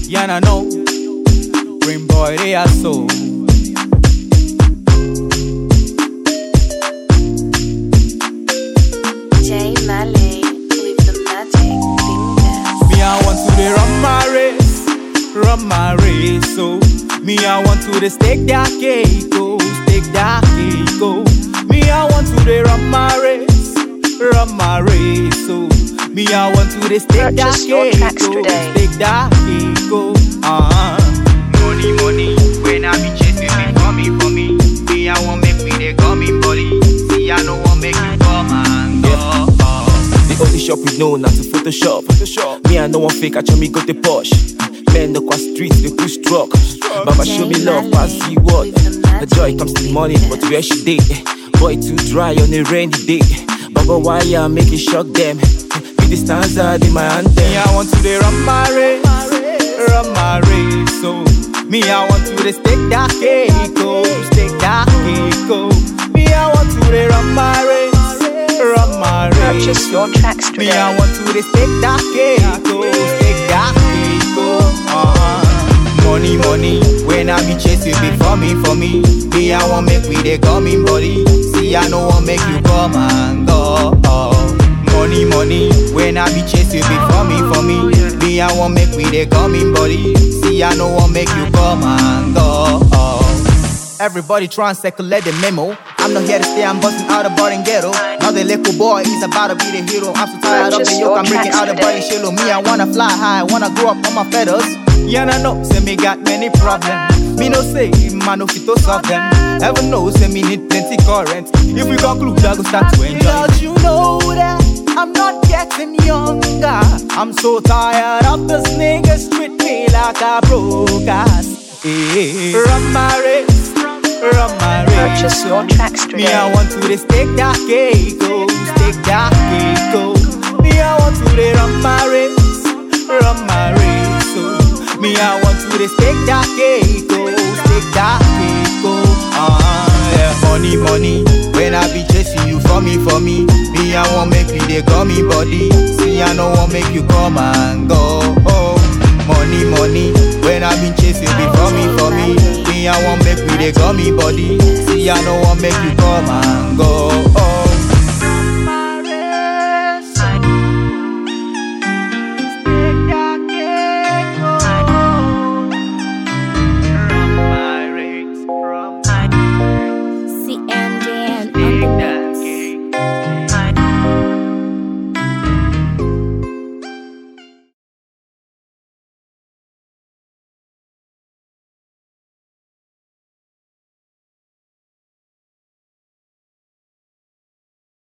Yeah, I know. Bring boy, they are so. J Malay with the magic fingers. Me, I want to run my race, so me, I want to stake that cake, oh, stake that cake, oh. Me, I want to run my race, so me, I want to stake that Purchase your cake, tracks oh, today. stake that cake, oh. Money, when I be chasing me, for me. Me, I won't make me the coming body. See, I know what make you come and go. The only shop we know now to Photoshop. Me, I know one fake, I show me got the posh. Men the cross streets, they push truck. Baba show me love, I see what. The joy comes in the morning, but where she did? Boy too dry on a rainy day. Baba, why you make it shock them? With the stanza in my anthem. Me, I want to run my race, so me, I want to stake that cake, oh, stake that cake, oh. Me, I want to run my race, Purchase your tracks me, today. I want to stake that cake, oh, stake that cake, oh. Money, when I be chasing before me, me, I want make we the coming body. See, I know what make you come and go. Money, when I be chasing before me, me, I want make we the coming body. See, I know what make you come and go. Everybody try and circulate the memo. I'm not here to stay, I'm busting out of bar and ghetto. Now the little boy is about to be the hero. I'm so tired of the yoke, I'm breaking out the body shallow. Me, I wanna fly high, I wanna grow up on my feathers. Yeah, I know, say me got many problems. Me no say, man, no fit to solve them. Heaven knows, say me need plenty current. If we conclude, I go start to enjoy. Don't you know that I'm not getting younger? I'm so tired of this niggas treat me like a broke ass. Hey, run my race. Purchase your tracks today. Me, I want to stake that cake, oh, stake that cake, oh. Me, I want to run my race, oh. Me, I want to stake that cake, oh, stake that cake, oh. Yeah. Money, when I be chasing you for me. Me, I want make you the gummy body. See, I know what make you come and go. Oh. Money, when I been chasing before me, me, I want make you the gummy body. See, I know what make you come and go.